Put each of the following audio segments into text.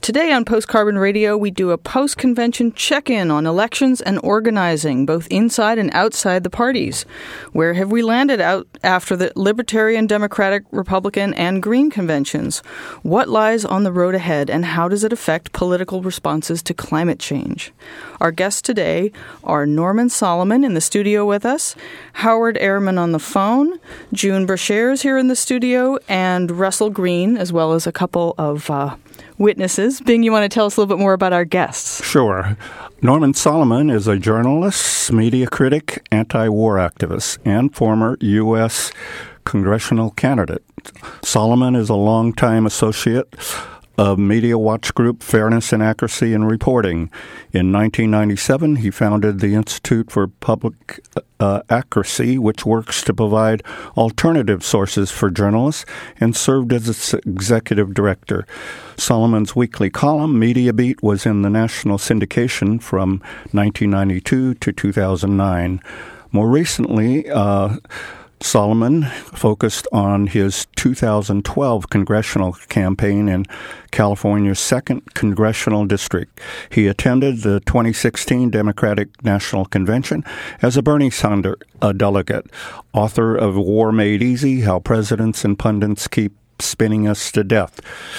Today on Post Carbon Radio, we do a post-convention check-in on elections and organizing, both inside and outside the parties. Where have we landed out after the Libertarian, Democratic, Republican, and Green conventions? What lies on the road ahead, and how does it affect political responses to climate change? Our guests today are Norman Solomon in the studio with us, Howard Ehrman on the phone, June Brashears here in the studio, and Russell Green, as well as a couple of witnesses. Bing, you want to tell us a little bit more about our guests? Sure. Norman Solomon is a journalist, media critic, anti-war activist, and former U.S. congressional candidate. Solomon is a longtime associate of Media Watch Group Fairness and Accuracy in Reporting. In 1997, he founded the Institute for Public Accuracy, which works to provide alternative sources for journalists, and served as its executive director. Solomon's weekly column, Media Beat, was in the national syndication from 1992 to 2009. More recently, Solomon focused on his 2012 congressional campaign in California's 2nd Congressional District. He attended the 2016 Democratic National Convention as a Bernie Sanders delegate, author of War Made Easy, How Presidents and Pundits Keep Spinning Us to Death.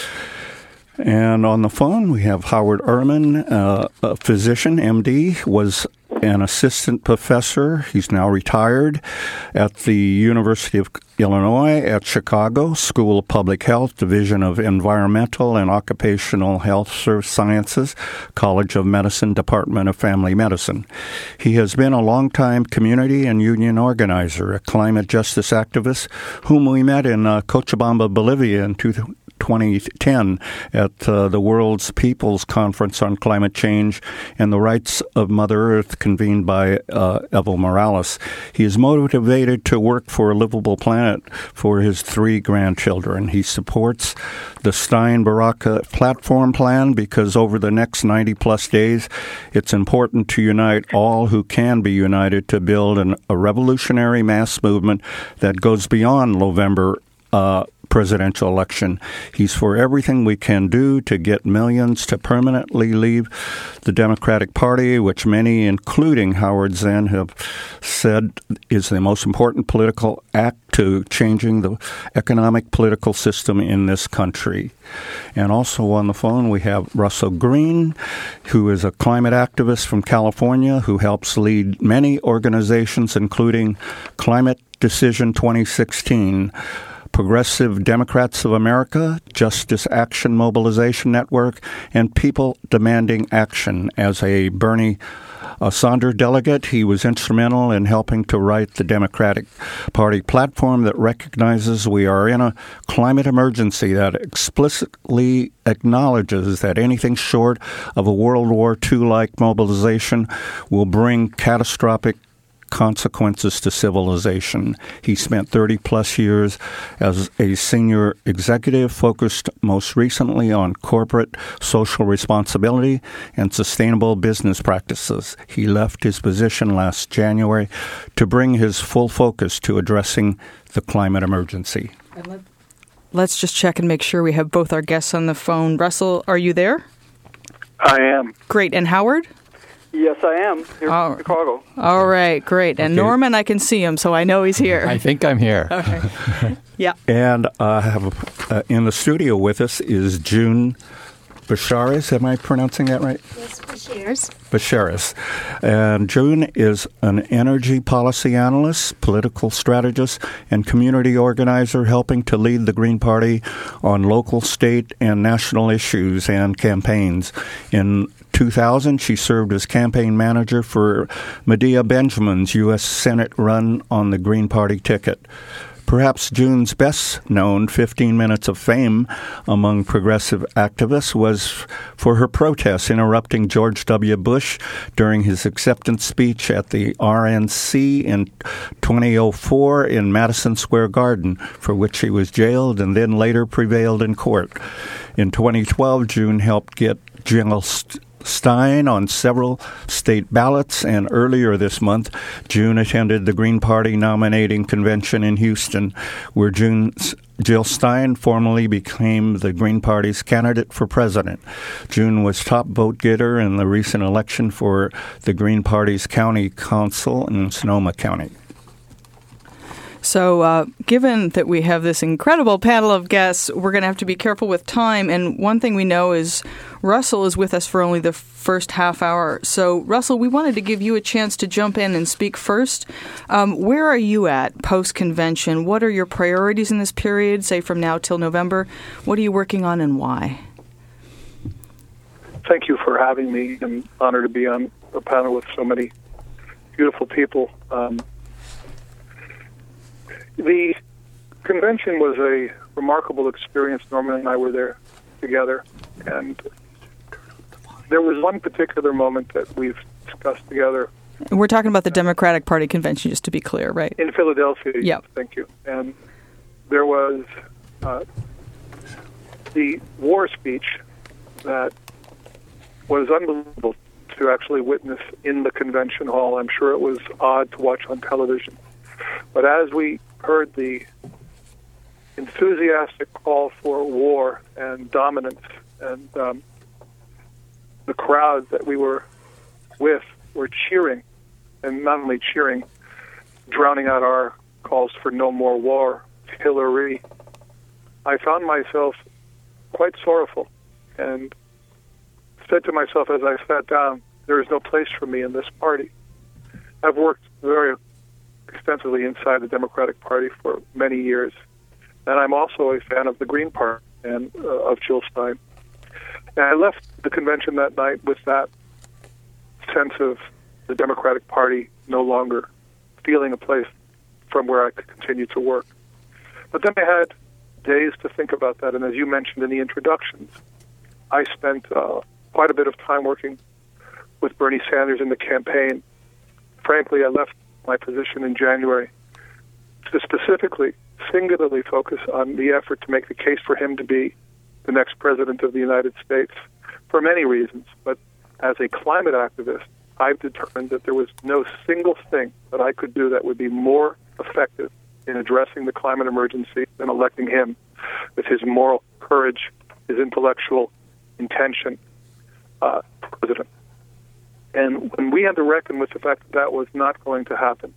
And on the phone, we have Howard Ehrman, a physician, MD, was an assistant professor. He's now retired at the University of Illinois at Chicago School of Public Health, Division of Environmental and Occupational Health Sciences, College of Medicine, Department of Family Medicine. He has been a longtime community and union organizer, a climate justice activist, whom we met in Cochabamba, Bolivia in 2010 at the World's Peoples Conference on Climate Change and the Rights of Mother Earth, convened by Evo Morales. He is motivated to work for a livable planet for his 3 grandchildren. He supports the Stein-Baraka platform plan because over the next 90-plus days, it's important to unite all who can be united to build a revolutionary mass movement that goes beyond November presidential election. He's for everything we can do to get millions to permanently leave the Democratic Party, which many, including Howard Zinn, have said is the most important political act to changing the economic political system in this country. And also on the phone, we have Russell Green, who is a climate activist from California who helps lead many organizations, including Climate Decision 2016, Progressive Democrats of America, Justice Action Mobilization Network, and People Demanding Action. As a Bernie Sanders delegate, he was instrumental in helping to write the Democratic Party platform that recognizes we are in a climate emergency, that explicitly acknowledges that anything short of a World War II-like mobilization will bring catastrophic consequences to civilization. He spent 30-plus years as a senior executive, focused most recently on corporate social responsibility and sustainable business practices. He left his position last January to bring his full focus to addressing the climate emergency. Let's just check and make sure we have both our guests on the phone. Russell, are you there? I am. Great. And Howard? Yes, I am, here in Chicago. All right, great. And Okay. Norman, I can see him, so I know he's here. I think I'm here. Okay. Yeah. And in the studio with us is June Brashears. Am I pronouncing that right? Yes, Brashears. Brashears. And June is an energy policy analyst, political strategist, and community organizer helping to lead the Green Party on local, state, and national issues and campaigns. In 2000, she served as campaign manager for Medea Benjamin's U.S. Senate run on the Green Party ticket. Perhaps June's best-known 15 minutes of fame among progressive activists was for her protests interrupting George W. Bush during his acceptance speech at the RNC in 2004 in Madison Square Garden, for which she was jailed and then later prevailed in court. In 2012, June helped get General Stein on several state ballots, and earlier this month, June attended the Green Party nominating convention in Houston, where Jill Stein formally became the Green Party's candidate for president. June was top vote getter in the recent election for the Green Party's county council in Sonoma County. So given that we have this incredible panel of guests, we're going to have to be careful with time. And one thing we know is Russell is with us for only the first half hour. So, Russell, we wanted to give you a chance to jump in and speak first. Where are you at post-convention? What are your priorities in this period, say from now till November? What are you working on and why? Thank you for having me. I'm honored to be on a panel with so many beautiful people. The convention was a remarkable experience. Norman and I were there together, and there was one particular moment that we've discussed together. We're talking about the Democratic Party convention, just to be clear, right? In Philadelphia, yep. Thank you. And there was the war speech that was unbelievable to actually witness in the convention hall. I'm sure it was odd to watch on television. But as we heard the enthusiastic call for war and dominance, and the crowd that we were with were cheering, and not only cheering, drowning out our calls for no more war, Hillary, I found myself quite sorrowful and said to myself as I sat down, there is no place for me in this party. I've worked very extensively inside the Democratic Party for many years, and I'm also a fan of the Green Party and of Jill Stein. And I left the convention that night with that sense of the Democratic Party no longer feeling a place from where I could continue to work. But then I had days to think about that, and as you mentioned in the introductions, I spent quite a bit of time working with Bernie Sanders in the campaign. Frankly, I left my position in January to specifically, singularly focus on the effort to make the case for him to be the next president of the United States for many reasons. But as a climate activist, I've determined that there was no single thing that I could do that would be more effective in addressing the climate emergency than electing him with his moral courage, his intellectual intention, president. And when we had to reckon with the fact that that was not going to happen,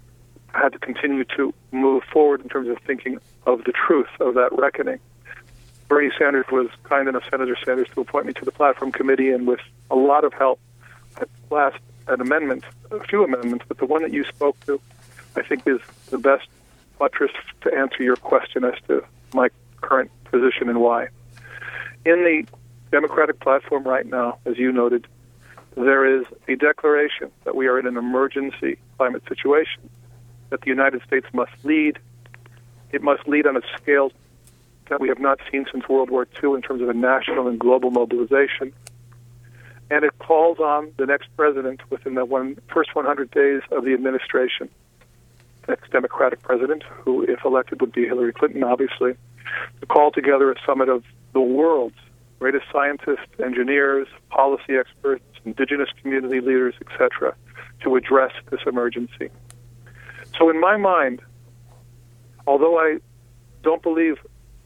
I had to continue to move forward in terms of thinking of the truth of that reckoning. Bernie Sanders was kind enough, Senator Sanders, to appoint me to the platform committee, and with a lot of help, I passed an amendment, a few amendments, but the one that you spoke to, I think, is the best buttress to answer your question as to my current position and why. In the Democratic platform right now, as you noted, there is a declaration that we are in an emergency climate situation, that the United States must lead. It must lead on a scale that we have not seen since World War II in terms of a national and global mobilization. And it calls on the next president within the first 100 days of the administration, next Democratic president, who, if elected, would be Hillary Clinton, obviously, to call together a summit of the world's greatest scientists, engineers, policy experts, indigenous community leaders, etc., to address this emergency. So in my mind, although I don't believe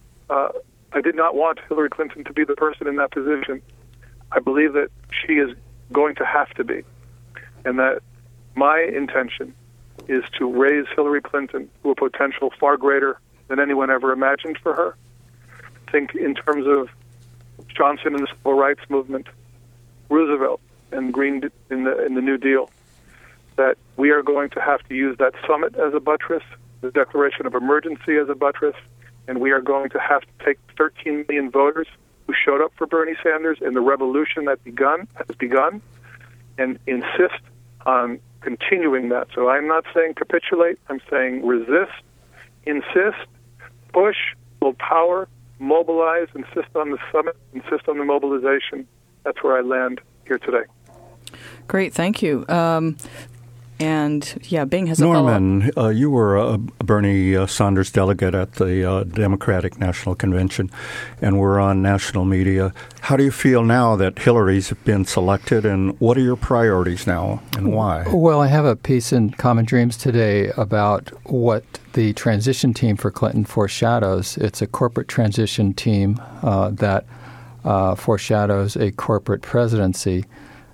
I did not want Hillary Clinton to be the person in that position, I believe that she is going to have to be, and that my intention is to raise Hillary Clinton to a potential far greater than anyone ever imagined for her. Think in terms of Johnson and the Civil Rights Movement, Roosevelt and Green in the New Deal, that we are going to have to use that summit as a buttress, the declaration of emergency as a buttress, and we are going to have to take 13 million voters who showed up for Bernie Sanders in the revolution that has begun, and insist on continuing that. So I'm not saying capitulate, I'm saying resist, insist, push, build power, mobilize, insist on the summit, insist on the mobilization. That's where I land here today. Great, thank you. And, Bing has Norman, a follow-up. You were a Bernie Sanders delegate at the Democratic National Convention, and we're on national media. How do you feel now that Hillary's been selected, and what are your priorities now, and why? Well, I have a piece in Common Dreams today about what the transition team for Clinton foreshadows. It's a corporate transition team that foreshadows a corporate presidency.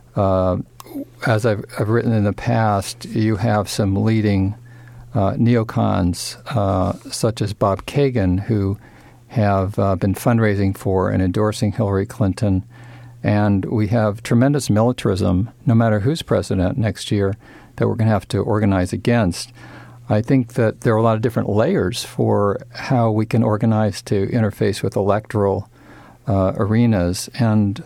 As I've written in the past, you have some leading neocons, such as Bob Kagan, who have been fundraising for and endorsing Hillary Clinton. And we have tremendous militarism, no matter who's president next year, that we're going to have to organize against. I think that there are a lot of different layers for how we can organize to interface with electoral arenas. And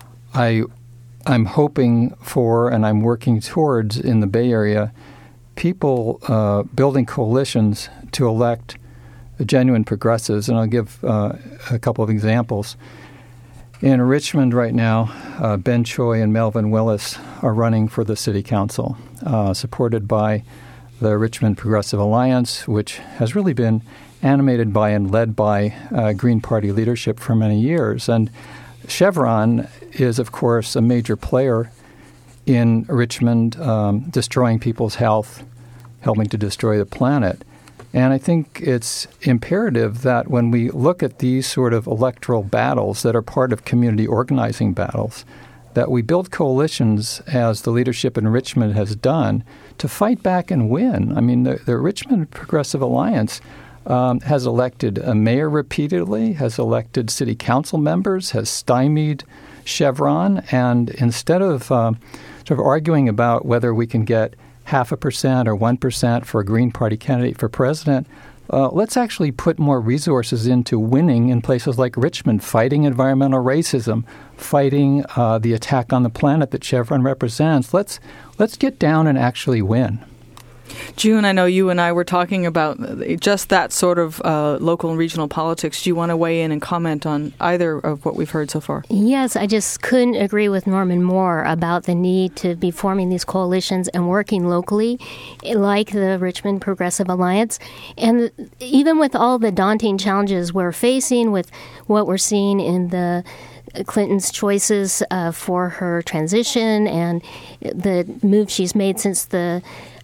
I'm hoping for, and I'm working towards in the Bay Area, people building coalitions to elect genuine progressives. And I'll give a couple of examples. In Richmond right now, Ben Choi and Melvin Willis are running for the city council, supported by the Richmond Progressive Alliance, which has really been animated by and led by Green Party leadership for many years. And Chevron is, of course, a major player in Richmond, destroying people's health, helping to destroy the planet. And I think it's imperative that when we look at these sort of electoral battles that are part of community organizing battles, that we build coalitions, as the leadership in Richmond has done, to fight back and win. I mean, the Richmond Progressive Alliance has elected a mayor repeatedly, has elected city council members, has stymied Chevron, and instead of sort of arguing about whether we can get 0.5% or 1% for a Green Party candidate for president, let's actually put more resources into winning in places like Richmond, fighting environmental racism, fighting the attack on the planet that Chevron represents. Let's get down and actually win. June, I know you and I were talking about just that sort of local and regional politics. Do you want to weigh in and comment on either of what we've heard so far? Yes, I just couldn't agree with Norman more about the need to be forming these coalitions and working locally, like the Richmond Progressive Alliance. And even with all the daunting challenges we're facing, with what we're seeing in the Clinton's choices for her transition and the move she's made since the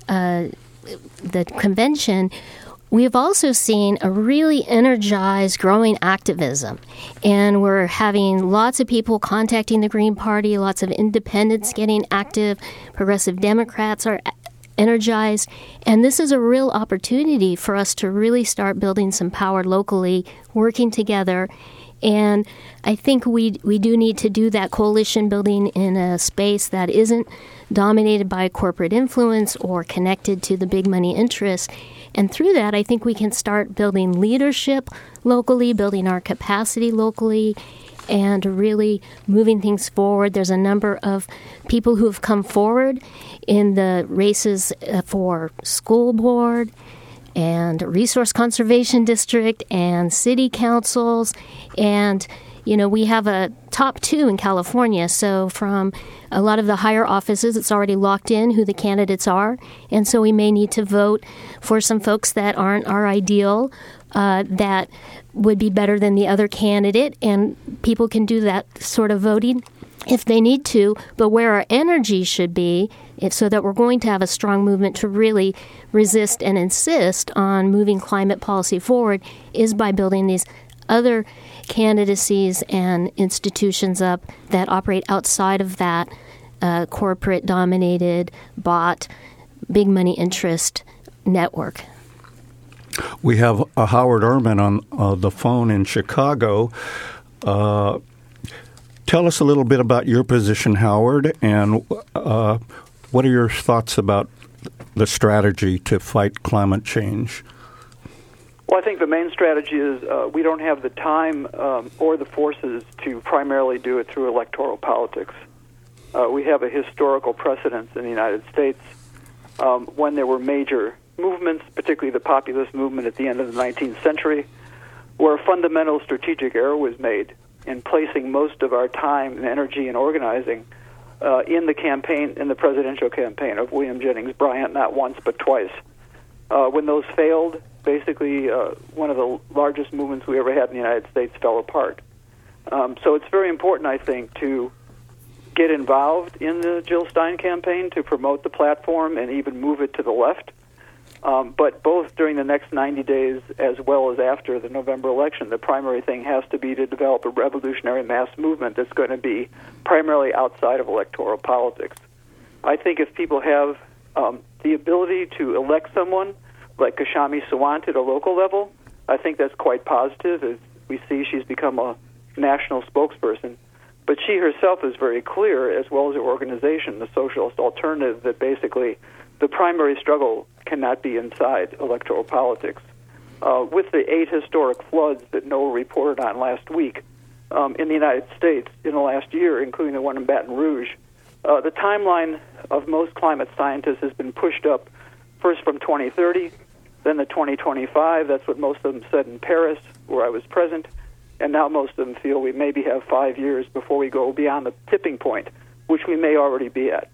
convention, we've also seen a really energized, growing activism. And we're having lots of people contacting the Green Party, lots of independents getting active, progressive Democrats are energized. And this is a real opportunity for us to really start building some power locally, working together. And I think we do need to do that coalition building in a space that isn't dominated by corporate influence or connected to the big money interests. And through that, I think we can start building leadership locally, building our capacity locally, and really moving things forward. There's a number of people who have come forward in the races for school board and resource conservation district and city councils. And, you know, we have a top 2 in California. So from a lot of the higher offices, it's already locked in who the candidates are. And so we may need to vote for some folks that aren't our ideal, that would be better than the other candidate. And people can do that sort of voting if they need to. But where our energy should be, so that we're going to have a strong movement to really resist and insist on moving climate policy forward, is by building these other candidacies and institutions up that operate outside of that corporate-dominated, bought, big money interest network. We have Howard Ehrman on the phone in Chicago. Tell us a little bit about your position, Howard, and what are your thoughts about the strategy to fight climate change? Well, I think the main strategy is we don't have the time or the forces to primarily do it through electoral politics. We have a historical precedent in the United States when there were major movements, particularly the populist movement at the end of the 19th century, where a fundamental strategic error was made in placing most of our time and energy and organizing in the presidential campaign of William Jennings Bryan, not once but twice. When those failed, basically one of the largest movements we ever had in the United States fell apart. So it's very important, I think, to get involved in the Jill Stein campaign to promote the platform and even move it to the left. But both during the next 90 days as well as after the November election, the primary thing has to be to develop a revolutionary mass movement that's going to be primarily outside of electoral politics. I think if people have the ability to elect someone like Kashani Sawant at a local level, I think that's quite positive. As we see, she's become a national spokesperson. But she herself is very clear, as well as her organization, the Socialist Alternative, that basically the primary struggle cannot be inside electoral politics. With the 8 historic floods that NOAA reported on last week in the United States in the last year, including the one in Baton Rouge, the timeline of most climate scientists has been pushed up first from 2030, then to 2025. That's what most of them said in Paris, where I was present. And now most of them feel we maybe have 5 years before we go beyond the tipping point, which we may already be at.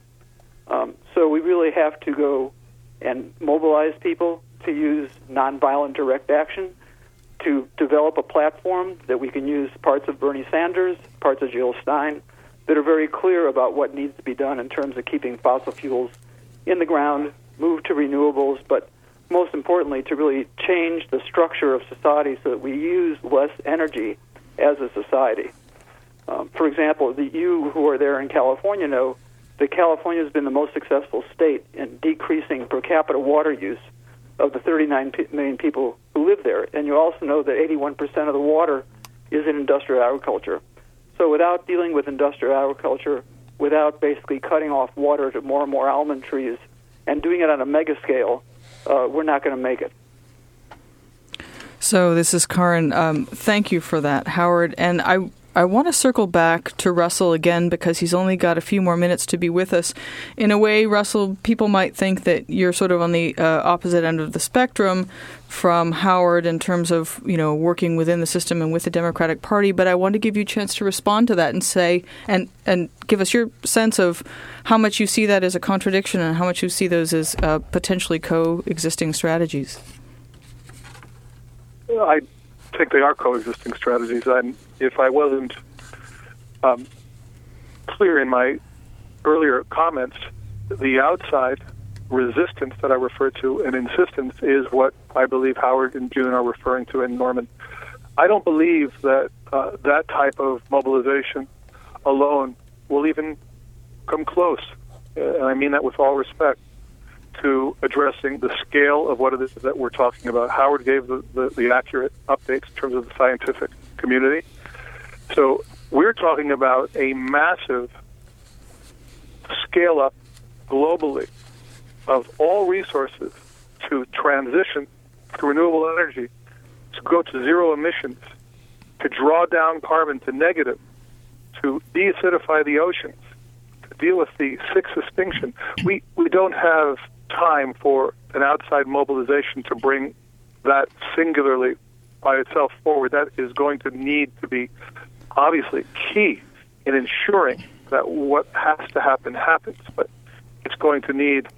So we really have to go and mobilize people to use nonviolent direct action, to develop a platform that we can use parts of Bernie Sanders, parts of Jill Stein, that are very clear about what needs to be done in terms of keeping fossil fuels in the ground, move to renewables, but most importantly, to really change the structure of society so that we use less energy as a society. For example, you who are there in California know that California has been the most successful state in decreasing per capita water use of the 39 million people who live there. And you also know that 81% of the water is in industrial agriculture. So without dealing with industrial agriculture, without basically cutting off water to more and more almond trees and doing it on a mega scale, we're not going to make it. So this is Karin. Thank you for that, Howard. And I want to circle back to Russell again because he's only got a few more minutes to be with us. In a way, Russell, people might think that you're sort of on the opposite end of the spectrum from Howard in terms of, working within the system and with the Democratic Party. But I want to give you a chance to respond to that and say, and give us your sense of how much you see that as a contradiction and how much you see those as potentially coexisting strategies. I think they are coexisting strategies. And if I wasn't clear in my earlier comments, the outside resistance that I referred to and insistence is what I believe Howard and June are referring to in Norman. I don't believe that that type of mobilization alone will even come close, and I mean that with all respect, to addressing the scale of what it is that we're talking about. Howard gave the accurate updates in terms of the scientific community. So we're talking about a massive scale-up globally of all resources to transition to renewable energy, to go to zero emissions, to draw down carbon to negative, to deacidify the oceans, to deal with the sixth extinction. We don't have time for an outside mobilization to bring that singularly by itself forward. That is going to need to be obviously key in ensuring that what has to happen happens, but it's going to need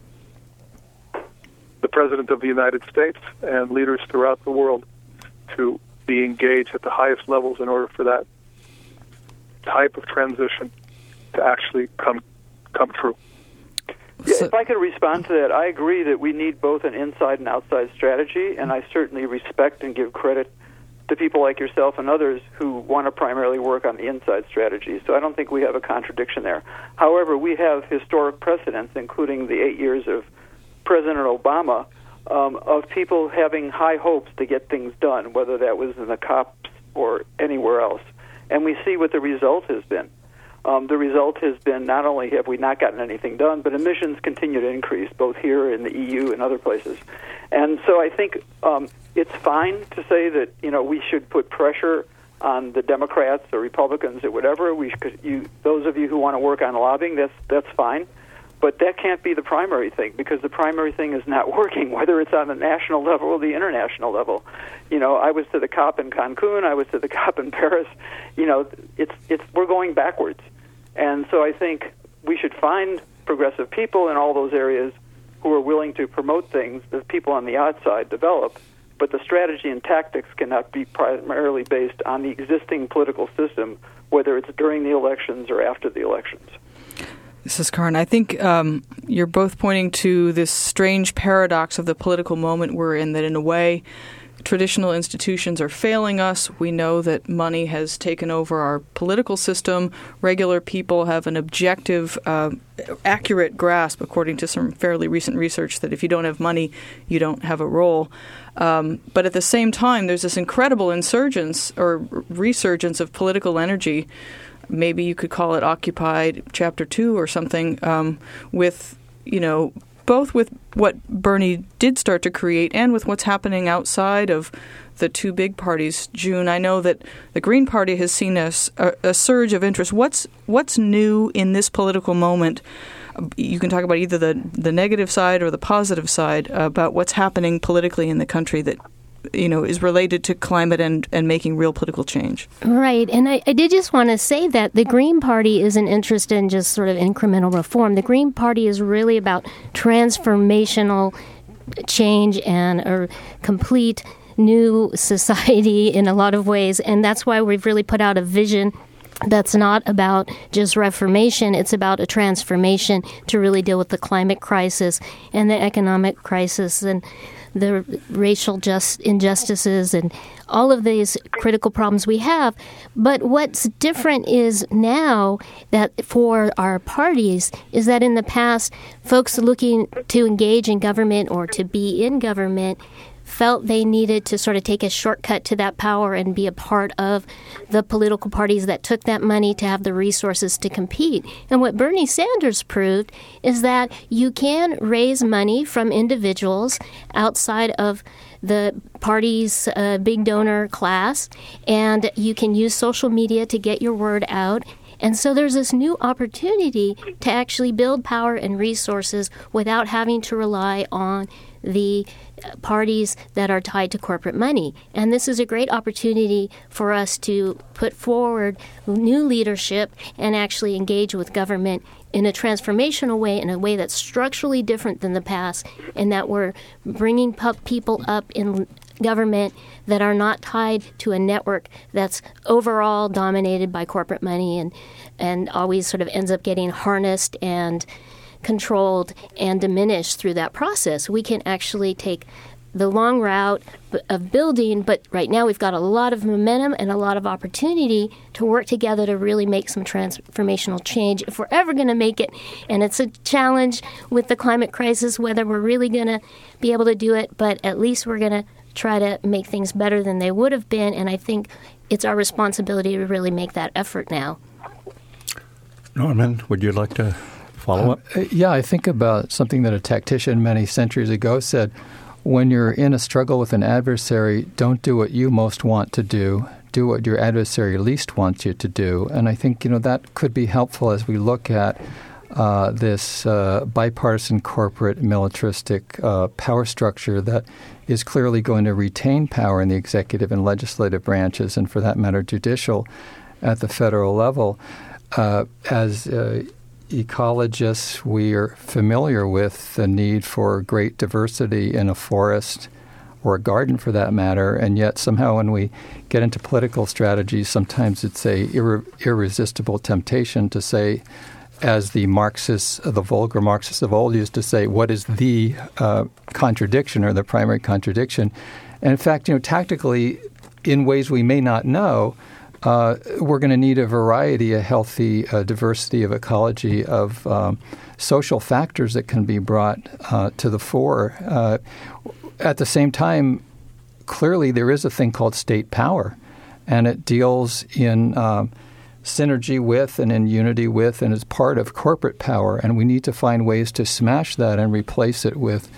the President of the United States and leaders throughout the world to be engaged at the highest levels in order for that type of transition to actually come true. Yeah, if I could respond to that, I agree that we need both an inside and outside strategy, and I certainly respect and give credit to people like yourself and others who want to primarily work on the inside strategy. So I don't think we have a contradiction there. However, we have historic precedents, including the 8 years of President Obama, of people having high hopes to get things done, whether that was in the COPs or anywhere else. And we see what the result has been. The result has been not only have we not gotten anything done, but emissions continue to increase, both here in the EU and other places. And so I think it's fine to say that, we should put pressure on the Democrats or Republicans or whatever. Those of you who want to work on lobbying, that's fine. But that can't be the primary thing, because the primary thing is not working, whether it's on the national level or the international level. I was to the COP in Cancun, I was to the COP in Paris. We're going backwards. And so I think we should find progressive people in all those areas who are willing to promote things that people on the outside develop, but the strategy and tactics cannot be primarily based on the existing political system, whether it's during the elections or after the elections. This is Karin. I think you're both pointing to this strange paradox of the political moment we're in, that in a way traditional institutions are failing us. We know that money has taken over our political system. Regular people have an objective, accurate grasp, according to some fairly recent research, that if you don't have money, you don't have a role. But at the same time, there's this incredible insurgence or resurgence of political energy. Maybe you could call it Occupy Chapter 2 or something, with, both with what Bernie did start to create and with what's happening outside of the two big parties. June, I know that the Green Party has seen a surge of interest. What's new in this political moment? You can talk about either the negative side or the positive side about what's happening politically in the country that is related to climate and making real political change. Right. And I did just want to say that the Green Party isn't interested in just sort of incremental reform. The Green Party is really about transformational change and a complete new society in a lot of ways. And that's why we've really put out a vision that's not about just reformation. It's about a transformation to really deal with the climate crisis and the economic crisis and the racial injustices and all of these critical problems we have. But what's different is now that for our parties is that in the past, folks looking to engage in government or to be in government felt they needed to sort of take a shortcut to that power and be a part of the political parties that took that money to have the resources to compete. And what Bernie Sanders proved is that you can raise money from individuals outside of the party's big donor class, and you can use social media to get your word out. And so there's this new opportunity to actually build power and resources without having to rely on the parties that are tied to corporate money. And this is a great opportunity for us to put forward new leadership and actually engage with government in a transformational way, in a way that's structurally different than the past, and that we're bringing people up in government that are not tied to a network that's overall dominated by corporate money and always sort of ends up getting harnessed and controlled and diminished through that process. We can actually take the long route of building, but right now we've got a lot of momentum and a lot of opportunity to work together to really make some transformational change if we're ever going to make it. And it's a challenge with the climate crisis, whether we're really going to be able to do it, but at least we're going to try to make things better than they would have been. And I think it's our responsibility to really make that effort now. Norman, would you like to follow up? Yeah, I think about something that a tactician many centuries ago said: when you're in a struggle with an adversary, don't do what you most want to do. Do what your adversary least wants you to do. And I think, that could be helpful as we look at this bipartisan corporate militaristic power structure that is clearly going to retain power in the executive and legislative branches, and for that matter, judicial at the federal level. As ecologists, we are familiar with the need for great diversity in a forest or a garden, for that matter, and yet somehow when we get into political strategies, sometimes it's a irresistible temptation to say, as the Marxists, the vulgar Marxists of old used to say, what is the contradiction or the primary contradiction? And in fact, tactically, in ways we may not know, we're going to need a variety, a healthy diversity of ecology, of social factors that can be brought to the fore. At the same time, clearly there is a thing called state power, and it deals in synergy with and in unity with and is part of corporate power, and we need to find ways to smash that and replace it with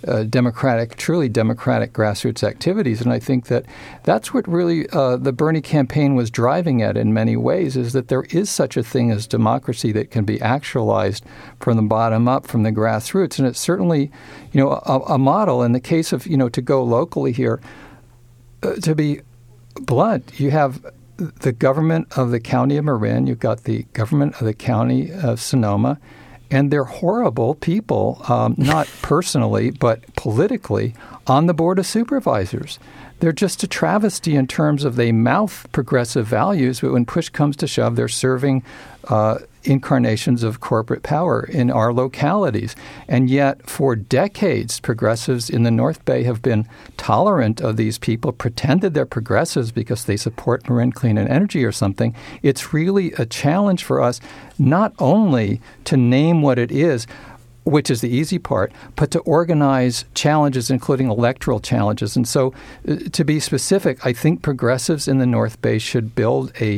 truly democratic grassroots activities. And I think that that's what really the Bernie campaign was driving at in many ways, is that there is such a thing as democracy that can be actualized from the bottom up, from the grassroots. And it's certainly, a model in the case of, to go locally here, to be blunt, you have the government of the county of Marin, you've got the government of the county of Sonoma, and they're horrible people, not personally, but politically, on the Board of Supervisors. They're just a travesty in terms of they mouth progressive values, but when push comes to shove, they're serving incarnations of corporate power in our localities. And yet, for decades, progressives in the North Bay have been tolerant of these people, pretended they're progressives because they support Marin Clean and Energy or something. It's really a challenge for us not only to name what it is, which is the easy part, but to organize challenges, including electoral challenges. And so, to be specific, I think progressives in the North Bay should build a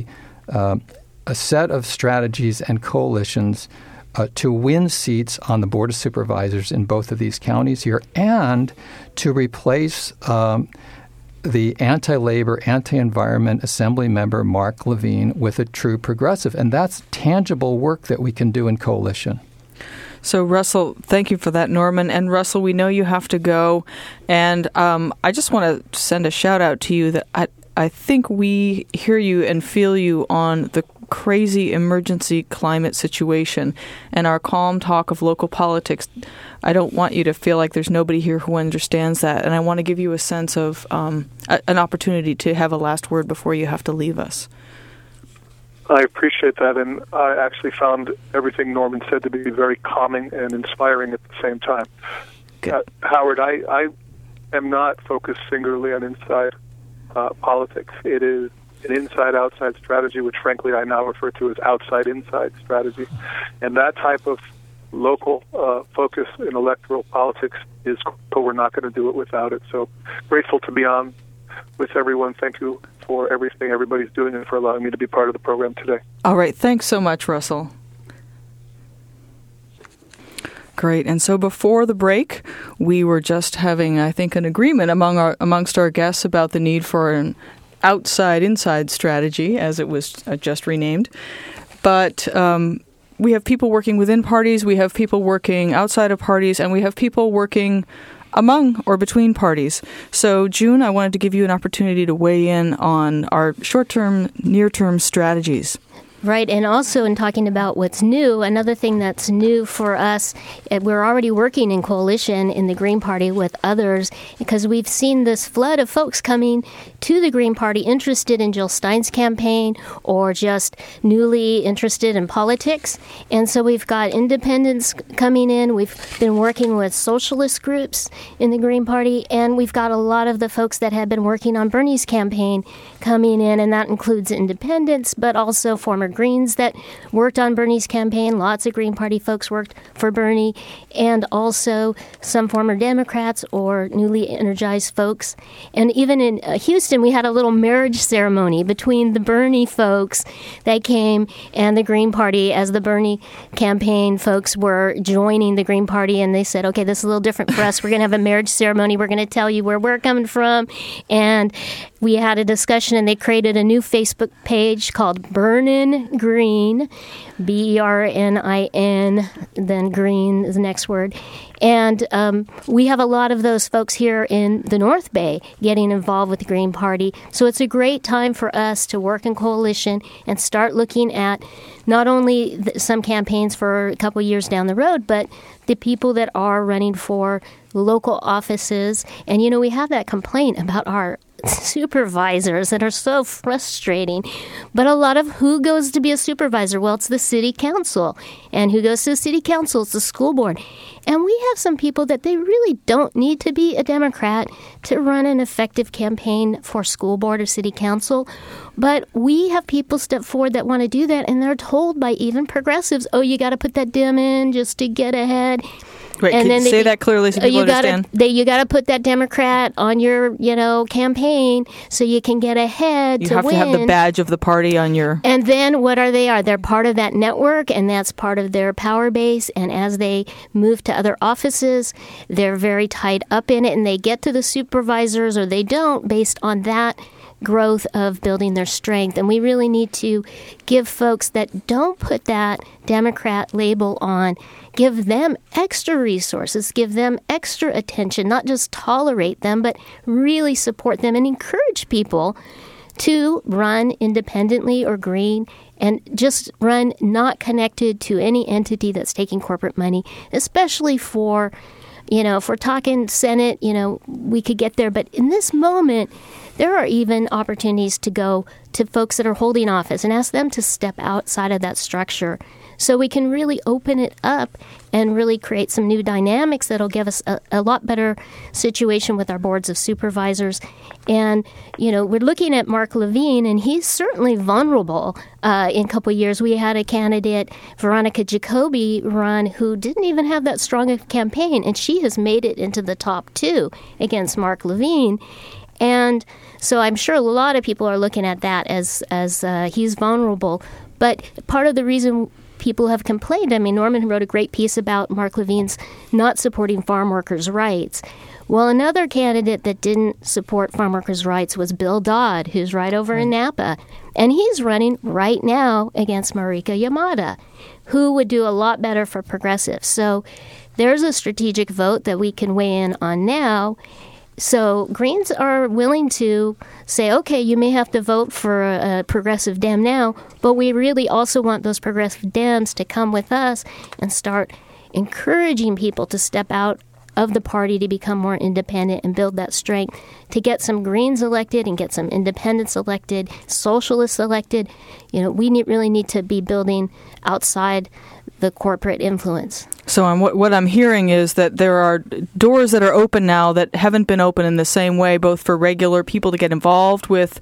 set of strategies and coalitions to win seats on the Board of Supervisors in both of these counties here, and to replace the anti-labor, anti-environment assembly member Mark Levine with a true progressive. And that's tangible work that we can do in coalition. So, Russell, thank you for that, Norman. And, Russell, we know you have to go. And I just want to send a shout-out to you that I think we hear you and feel you on the crazy emergency climate situation and our calm talk of local politics. I don't want you to feel like there's nobody here who understands that. And I want to give you a sense of an opportunity to have a last word before you have to leave us. I appreciate that, and I actually found everything Norman said to be very calming and inspiring at the same time. Howard, I am not focused singularly on inside politics. It is an inside-outside strategy, which frankly I now refer to as outside-inside strategy. And that type of local focus in electoral politics is critical. We're not going to do it without it. So grateful to be on with everyone. Thank you for everything everybody's doing and for allowing me to be part of the program today. All right. Thanks so much, Russell. Great. And so before the break, we were just having, I think, an agreement amongst our guests about the need for an outside-inside strategy, as it was just renamed. But we have people working within parties, we have people working outside of parties, and we have people working among or between parties. So, June, I wanted to give you an opportunity to weigh in on our short-term, near-term strategies. Right, and also in talking about what's new, another thing that's new for us, we're already working in coalition in the Green Party with others because we've seen this flood of folks coming to the Green Party interested in Jill Stein's campaign or just newly interested in politics. And so we've got independents coming in. We've been working with socialist groups in the Green Party, and we've got a lot of the folks that have been working on Bernie's campaign coming in, and that includes independents, but also former Greens that worked on Bernie's campaign. Lots of Green Party folks worked for Bernie, and also some former Democrats or newly energized folks. And even in Houston, we had a little marriage ceremony between the Bernie folks that came and the Green Party as the Bernie campaign folks were joining the Green Party, and they said, okay, this is a little different for us. We're going to have a marriage ceremony. We're going to tell you where we're coming from. And we had a discussion, and they created a new Facebook page called Burnin' Green, BERNIN, then green is the next word. And we have a lot of those folks here in the North Bay getting involved with the Green Party. So it's a great time for us to work in coalition and start looking at not only some campaigns for a couple years down the road, but the people that are running for local offices. And, you know, we have that complaint about our supervisors that are so frustrating. But a lot of who goes to be a supervisor? Well, it's the city council. And who goes to the city council? It's the school board. And we have some people that they really don't need to be a Democrat to run an effective campaign for school board or city council. But we have people step forward that want to do that, and they're told by even progressives, oh, you got to put that Dem in just to get ahead. Wait, and can you say that clearly so people understand? You got to put that Democrat on your, campaign so you can get ahead to win. You have to have the badge of the party on your... And then what are they? They're part of that network, and that's part of their power base. And as they move to other offices, they're very tied up in it, and they get to the supervisors or they don't based on that growth of building their strength. And we really need to give folks that don't put that Democrat label on, give them extra resources, give them extra attention, not just tolerate them, but really support them and encourage people 2, run independently or green, and just run not connected to any entity that's taking corporate money, especially for, if we're talking Senate, we could get there. But in this moment, there are even opportunities to go to folks that are holding office and ask them to step outside of that structure so we can really open it up and really create some new dynamics that'll give us a lot better situation with our boards of supervisors. And, we're looking at Mark Levine, and he's certainly vulnerable. In a couple of years, we had a candidate, Veronica Jacoby, run, who didn't even have that strong a campaign, and she has made it into the top 2 against Mark Levine. And so I'm sure a lot of people are looking at that as he's vulnerable. But part of the reason people have complained, Norman wrote a great piece about Mark Levine's not supporting farm workers' rights. Well, another candidate that didn't support farm workers' rights was Bill Dodd, who's right over in Napa. And he's running right now against Marika Yamada, who would do a lot better for progressives. So there's a strategic vote that we can weigh in on now. So Greens are willing to say, okay, you may have to vote for a progressive Dem now, but we really also want those progressive Dems to come with us and start encouraging people to step out of the party to become more independent and build that strength to get some Greens elected and get some independents elected, socialists elected. We really need to be building outside the corporate influence. So what I'm hearing is that there are doors that are open now that haven't been open in the same way, both for regular people to get involved with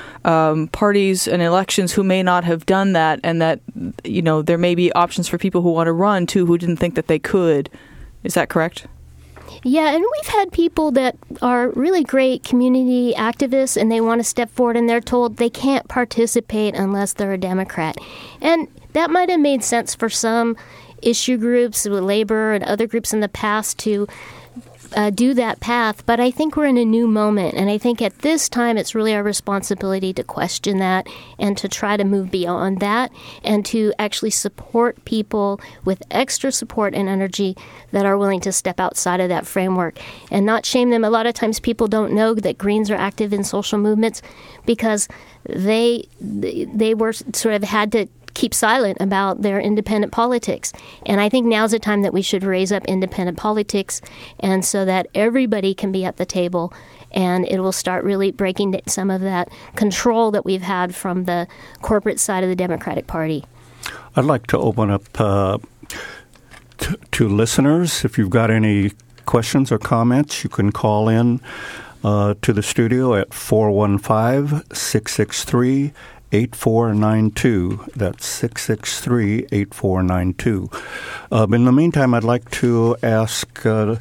parties and elections who may not have done that, and that there may be options for people who want to run too who didn't think that they could. Is that correct? Yeah, and we've had people that are really great community activists, and they want to step forward, and they're told they can't participate unless they're a Democrat. And that might have made sense for some issue groups, with labor and other groups in the past, to do that path. But I think we're in a new moment, and I think at this time it's really our responsibility to question that and to try to move beyond that and to actually support people with extra support and energy that are willing to step outside of that framework and not shame them. A lot of times people don't know that Greens are active in social movements because they were sort of had to keep silent about their independent politics. And I think now's the time that we should raise up independent politics, and so that everybody can be at the table, and it will start really breaking some of that control that we've had from the corporate side of the Democratic Party. I'd like to open up to listeners. If you've got any questions or comments, you can call in to the studio at 415-663-8492. That's 663-8492. In the meantime, I'd like to ask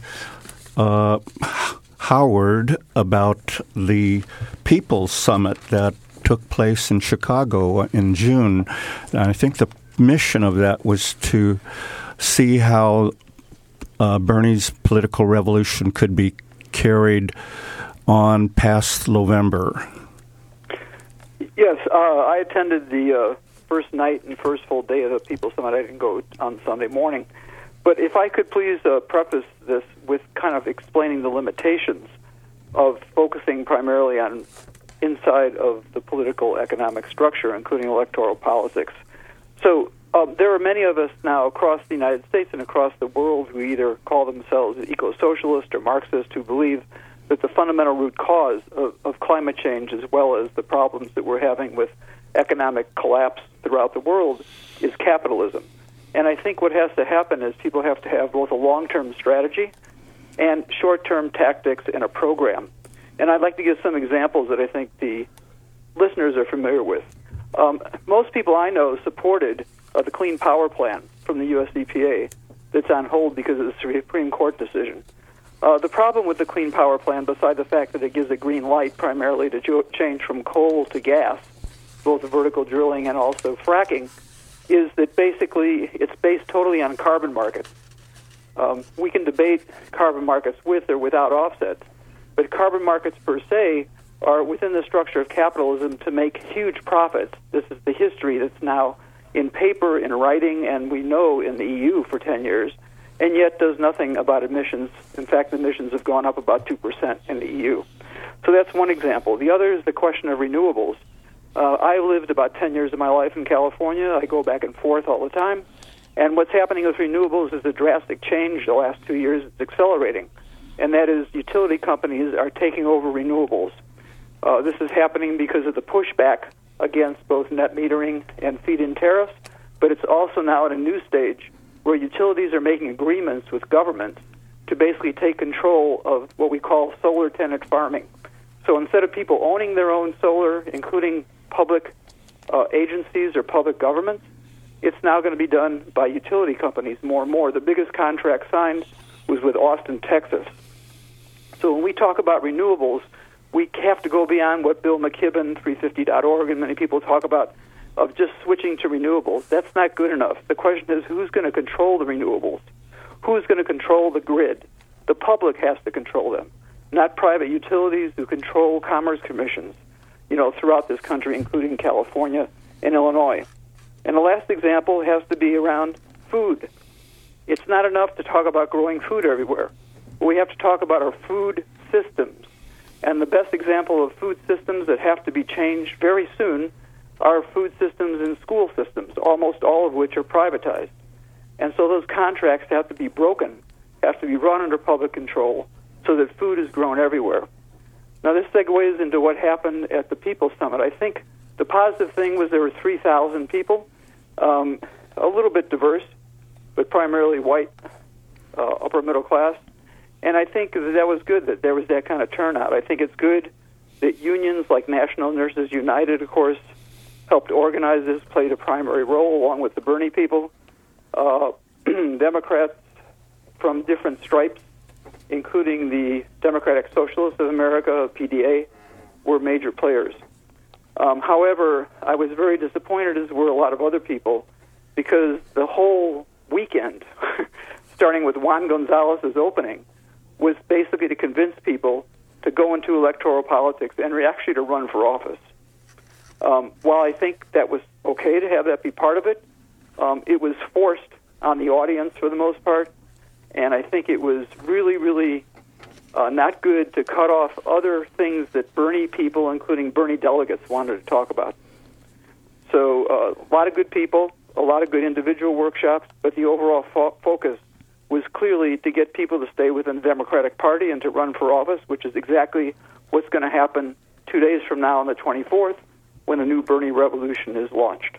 Howard about the People's Summit that took place in Chicago in June. And I think the mission of that was to see how Bernie's political revolution could be carried on past November. Yes, I attended the first night and first full day of the People's Summit. I didn't go on Sunday morning. But if I could please preface this with kind of explaining the limitations of focusing primarily on inside of the political economic structure, including electoral politics. So there are many of us now across the United States and across the world who either call themselves eco-socialist or Marxist, who believe that the fundamental root cause of climate change, as well as the problems that we're having with economic collapse throughout the world, is capitalism. And I think what has to happen is people have to have both a long-term strategy and short-term tactics and a program. And I'd like to give some examples that I think the listeners are familiar with. Most people I know supported the Clean Power Plan from the U.S. EPA that's on hold because of the Supreme Court decision. The problem with the Clean Power Plan, beside the fact that it gives a green light primarily to change from coal to gas, both vertical drilling and also fracking, is that basically it's based totally on carbon markets. We can debate carbon markets with or without offsets, but carbon markets per se are within the structure of capitalism to make huge profits. This is the history that's now in paper, in writing, and we know in the EU for 10 years, and yet does nothing about emissions. In fact, emissions have gone up about 2% in the EU. So that's one example. The other is the question of renewables. I lived about 10 years of my life in California. I go back and forth all the time. And what's happening with renewables is a drastic change the last 2 years. It's accelerating. And that is utility companies are taking over renewables. This is happening because of the pushback against both net metering and feed-in tariffs, but it's also now at a new stage where utilities are making agreements with government to basically take control of what we call solar tenant farming. So instead of people owning their own solar, including public agencies or public governments, it's now going to be done by utility companies more and more. The biggest contract signed was with Austin, Texas. So when we talk about renewables, we have to go beyond what Bill McKibben, 350.org, and many people talk about of just switching to renewables. That's not good enough. The question is, who's going to control the renewables? Who's going to control the grid? The public has to control them, not private utilities who control commerce commissions, throughout this country, including California and Illinois. And the last example has to be around food. It's not enough to talk about growing food everywhere. We have to talk about our food systems. And the best example of food systems that have to be changed very soon are food systems and school systems, almost all of which are privatized. And so those contracts have to be broken, have to be run under public control so that food is grown everywhere. Now, this segues into what happened at the People's Summit. I think the positive thing was there were 3,000 people, a little bit diverse, but primarily white, upper middle class. And I think that was good that there was that kind of turnout. I think it's good that unions like National Nurses United, of course, helped organize this, played a primary role along with the Bernie people. Democrats from different stripes, including the Democratic Socialists of America, PDA, were major players. However, I was very disappointed, as were a lot of other people, because the whole weekend, starting with Juan Gonzalez's opening, was basically to convince people to go into electoral politics and actually to run for office. While I think that was okay to have that be part of it, it was forced on the audience for the most part, and I think it was really, really not good to cut off other things that Bernie people, including Bernie delegates, wanted to talk about. So a lot of good people, a lot of good individual workshops, but the overall focus was clearly to get people to stay within the Democratic Party and to run for office, which is exactly what's going to happen 2 days from now on the 24th when the new Bernie revolution is launched.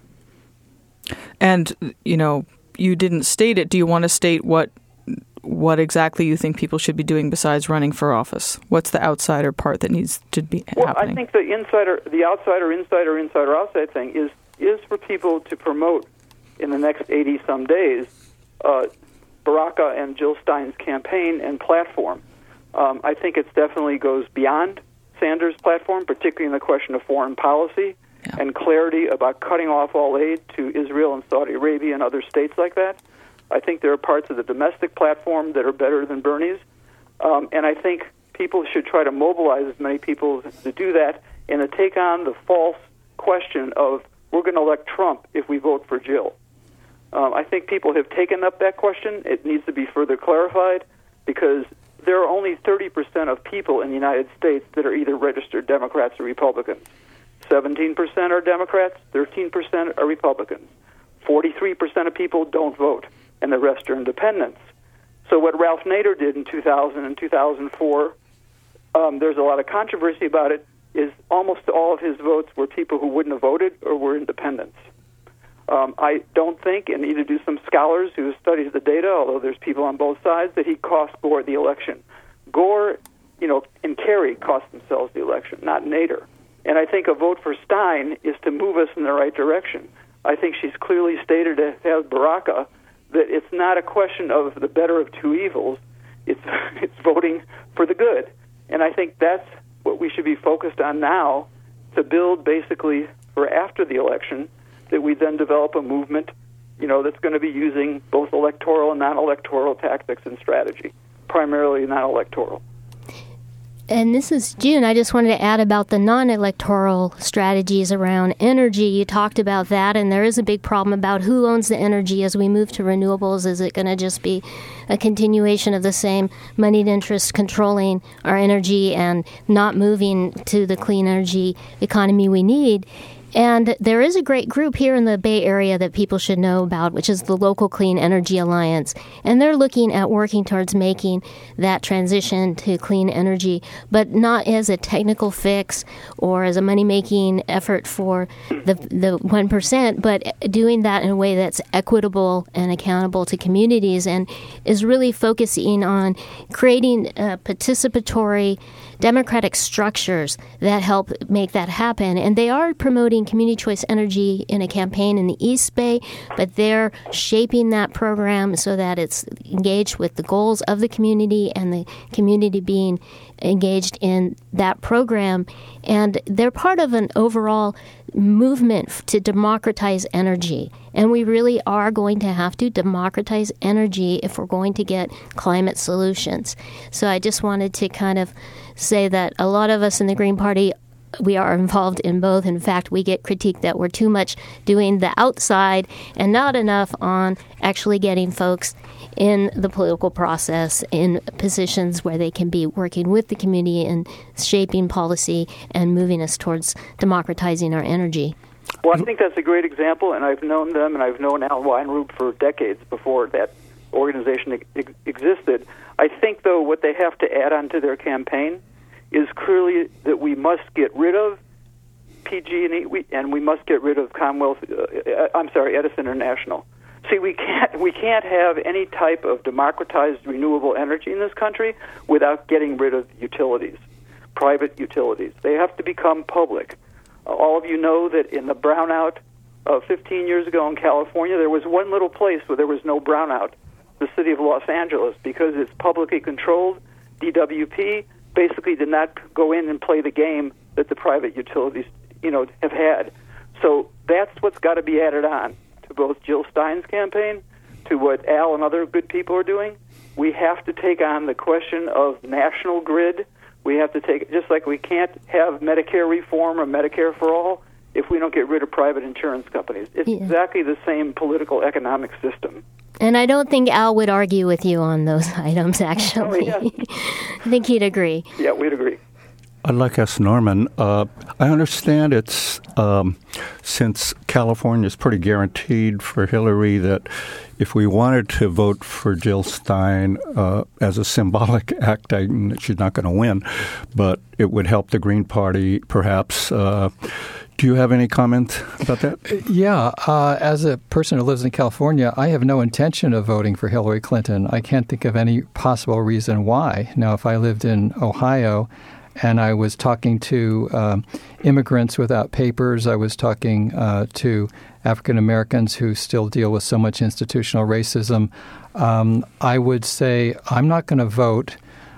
And, you didn't state it. Do you want to state what exactly you think people should be doing besides running for office? What's the outsider part that needs to be happening? Well, I think the outside thing is for people to promote in the next 80-some days Baraka and Jill Stein's campaign and platform. I think it definitely goes beyond Sanders' platform, particularly in the question of foreign policy and clarity about cutting off all aid to Israel and Saudi Arabia and other states like that. I think there are parts of the domestic platform that are better than Bernie's, and I think people should try to mobilize as many people to do that and to take on the false question of we're going to elect Trump if we vote for Jill. I think people have taken up that question. It needs to be further clarified because there are only 30% of people in the United States that are either registered Democrats or Republicans. 17% are Democrats, 13% are Republicans. 43% of people don't vote, and the rest are independents. So what Ralph Nader did in 2000 and 2004, there's a lot of controversy about it, is almost all of his votes were people who wouldn't have voted or were independents. I don't think, and neither do some scholars who studied the data, although there's people on both sides, that he cost Gore the election. Gore, and Kerry cost themselves the election, not Nader. And I think a vote for Stein is to move us in the right direction. I think she's clearly stated, as Baraka, that it's not a question of the better of two evils. It's voting for the good. And I think that's what we should be focused on now to build basically for after the election, that we then develop a movement, that's going to be using both electoral and non-electoral tactics and strategy, primarily non-electoral. And this is June. I just wanted to add about the non-electoral strategies around energy. You talked about that, and there is a big problem about who owns the energy as we move to renewables. Is it going to just be a continuation of the same moneyed interests controlling our energy and not moving to the clean energy economy we need? And there is a great group here in the Bay Area that people should know about, which is the Local Clean Energy Alliance. And they're looking at working towards making that transition to clean energy, but not as a technical fix or as a money-making effort for the 1%, but doing that in a way that's equitable and accountable to communities, and is really focusing on creating participatory democratic structures that help make that happen. And they are promoting community choice energy in a campaign in the East Bay, but they're shaping that program so that it's engaged with the goals of the community and the community being engaged in that program. And they're part of an overall movement to democratize energy. And we really are going to have to democratize energy if we're going to get climate solutions. So I just wanted to kind of say that a lot of us in the Green Party, we are involved in both. In fact, we get critique that we're too much doing the outside and not enough on actually getting folks in the political process in positions where they can be working with the community and shaping policy and moving us towards democratizing our energy. Well, I think that's a great example, and I've known them, and I've known Al Weinrub for decades before that organization existed. I think, though, what they have to add on to their campaign is clearly that we must get rid of PG&E, and we must get rid of Edison International. See, we can't have any type of democratized renewable energy in this country without getting rid of utilities, private utilities. They have to become public. All of you know that in the brownout 15 years ago in California, there was one little place where there was no brownout, the city of Los Angeles, because it's publicly controlled. DWP basically did not go in and play the game that the private utilities, have had. So that's what's got to be added on to both Jill Stein's campaign, to what Al and other good people are doing. We have to take on the question of national grid. We have to take, just like we can't have Medicare reform or Medicare for all if we don't get rid of private insurance companies. It's exactly the same political economic system. And I don't think Al would argue with you on those items, actually. Oh, yeah. I think he'd agree. Yeah, we'd agree. I'd like to ask Norman, I understand it's, since California is pretty guaranteed for Hillary, that if we wanted to vote for Jill Stein as a symbolic act, she's not going to win, but it would help the Green Party perhaps. Do you have any comment about that? Yeah. As a person who lives in California, I have no intention of voting for Hillary Clinton. I can't think of any possible reason why. Now, if I lived in Ohio and I was talking to immigrants without papers, I was talking to African Americans who still deal with so much institutional racism, I would say I'm not going to vote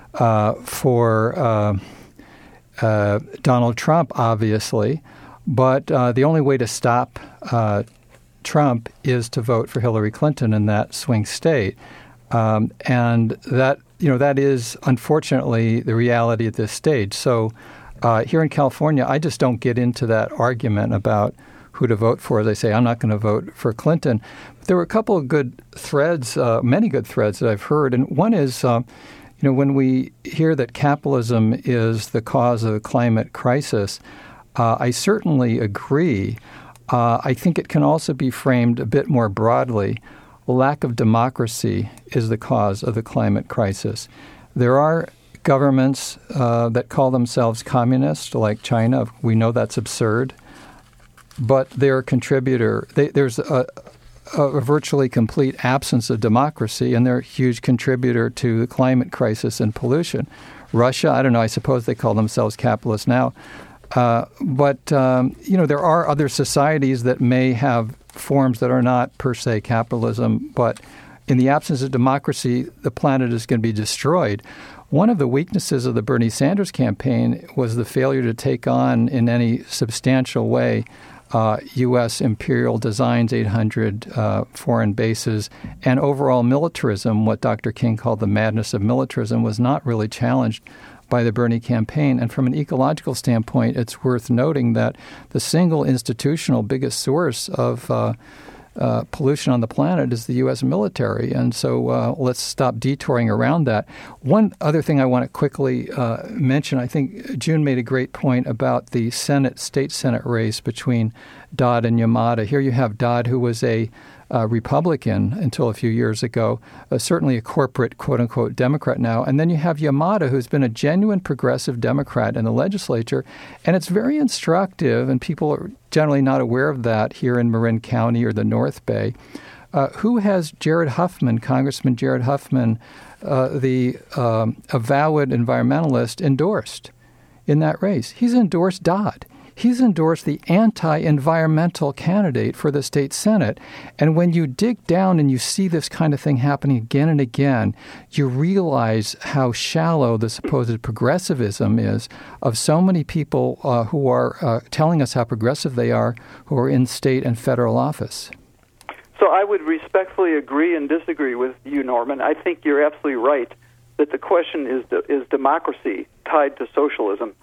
for Donald Trump, obviously. But the only way to stop Trump is to vote for Hillary Clinton in that swing state. And that is unfortunately the reality at this stage. So here in California, I just don't get into that argument about who to vote for. As I say, I'm not going to vote for Clinton. But there were a couple of good threads, many good threads that I've heard. And one is, when we hear that capitalism is the cause of the climate crisis, I certainly agree. I think it can also be framed a bit more broadly. Lack of democracy is the cause of the climate crisis. There are governments that call themselves communist, like China. We know that's absurd. But they're a contributor. There's a virtually complete absence of democracy, and they're a huge contributor to the climate crisis and pollution. Russia, I don't know, I suppose they call themselves capitalist now. But there are other societies that may have forms that are not per se capitalism, but in the absence of democracy, the planet is going to be destroyed. One of the weaknesses of the Bernie Sanders campaign was the failure to take on in any substantial way U.S. imperial designs, 800 foreign bases, and overall militarism. What Dr. King called the madness of militarism was not really challenged by the Bernie campaign. And from an ecological standpoint, it's worth noting that the single institutional biggest source of pollution on the planet is the U.S. military. And so let's stop detouring around that. One other thing I want to quickly mention, I think June made a great point about the state Senate race between Dodd and Yamada. Here you have Dodd, who was a Republican until a few years ago, certainly a corporate, quote-unquote, Democrat now. And then you have Yamada, who's been a genuine progressive Democrat in the legislature. And it's very instructive, and people are generally not aware of that here in Marin County or the North Bay. Who has Jared Huffman, Congressman Jared Huffman, the avowed environmentalist, endorsed in that race? He's endorsed Dodd. He's endorsed the anti-environmental candidate for the state Senate. And when you dig down and you see this kind of thing happening again and again, you realize how shallow the supposed progressivism is of so many people who are telling us how progressive they are, who are in state and federal office. So I would respectfully agree and disagree with you, Norman. I think you're absolutely right that the question is democracy tied to socialism.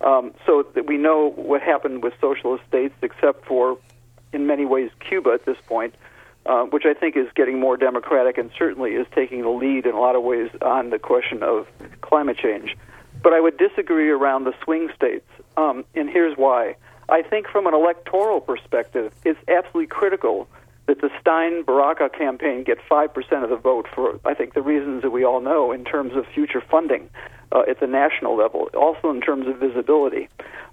So that we know what happened with socialist states, except for, in many ways, Cuba at this point, which I think is getting more democratic and certainly is taking the lead in a lot of ways on the question of climate change. But I would disagree around the swing states, and here's why. I think from an electoral perspective, it's absolutely critical that the Stein-Baraka campaign get 5% of the vote for, I think, the reasons that we all know in terms of future funding at the national level, also in terms of visibility.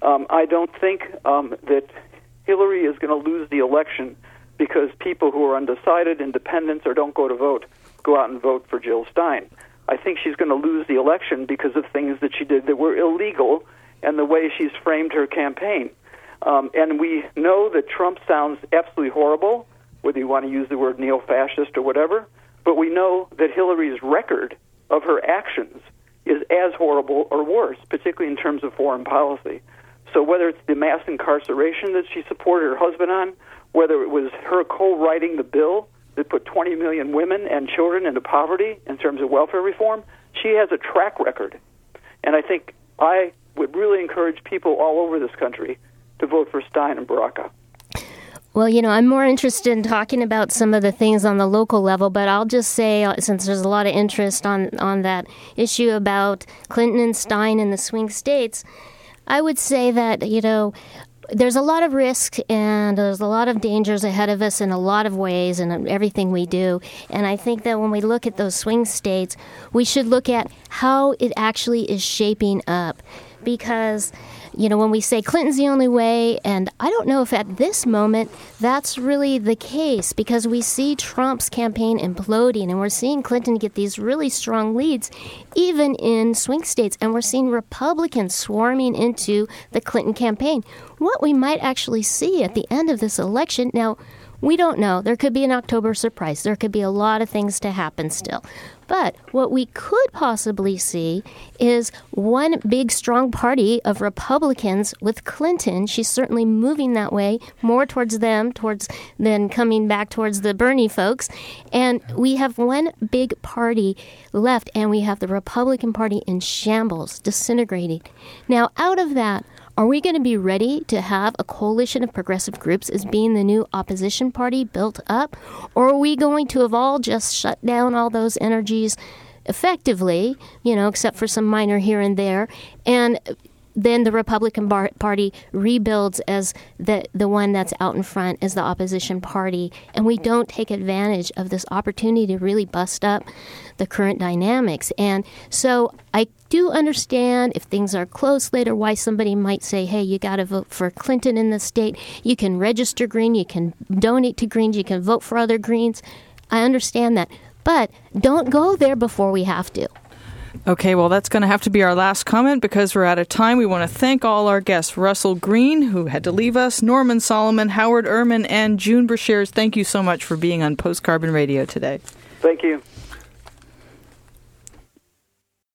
I don't think that Hillary is going to lose the election because people who are undecided, independents, or don't go to vote go out and vote for Jill Stein. I think she's going to lose the election because of things that she did that were illegal and the way she's framed her campaign. And we know that Trump sounds absolutely horrible, whether you want to use the word neo-fascist or whatever, but we know that Hillary's record of her actions is as horrible or worse, particularly in terms of foreign policy. So whether it's the mass incarceration that she supported her husband on, whether it was her co-writing the bill that put 20 million women and children into poverty in terms of welfare reform, she has a track record. And I think I would really encourage people all over this country to vote for Stein and Baraka. Well, I'm more interested in talking about some of the things on the local level, but I'll just say, since there's a lot of interest on that issue about Clinton and Stein in the swing states, I would say that, there's a lot of risk and there's a lot of dangers ahead of us in a lot of ways and everything we do. And I think that when we look at those swing states, we should look at how it actually is shaping up. Because, when we say Clinton's the only way, and I don't know if at this moment that's really the case, because we see Trump's campaign imploding, and we're seeing Clinton get these really strong leads, even in swing states, and we're seeing Republicans swarming into the Clinton campaign. What we might actually see at the end of this election, now, we don't know. There could be an October surprise. There could be a lot of things to happen still. But what we could possibly see is one big, strong party of Republicans with Clinton. She's certainly moving that way, more towards them, than coming back towards the Bernie folks. And we have one big party left, and we have the Republican Party in shambles, disintegrating. Now, out of that, are we going to be ready to have a coalition of progressive groups as being the new opposition party built up? Or are we going to have all just shut down all those energies effectively, except for some minor here and there, and then the Republican Party rebuilds as the one that's out in front as the opposition party, and we don't take advantage of this opportunity to really bust up the current dynamics? And so I do understand if things are close later why somebody might say, hey, you got to vote for Clinton in the state. You can register Green. You can donate to Greens. You can vote for other Greens. I understand that. But don't go there before we have to. Okay, well, that's going to have to be our last comment because we're out of time. We want to thank all our guests, Russell Green, who had to leave us, Norman Solomon, Howard Ehrman, and June Brashears. Thank you so much for being on Post Carbon Radio today. Thank you.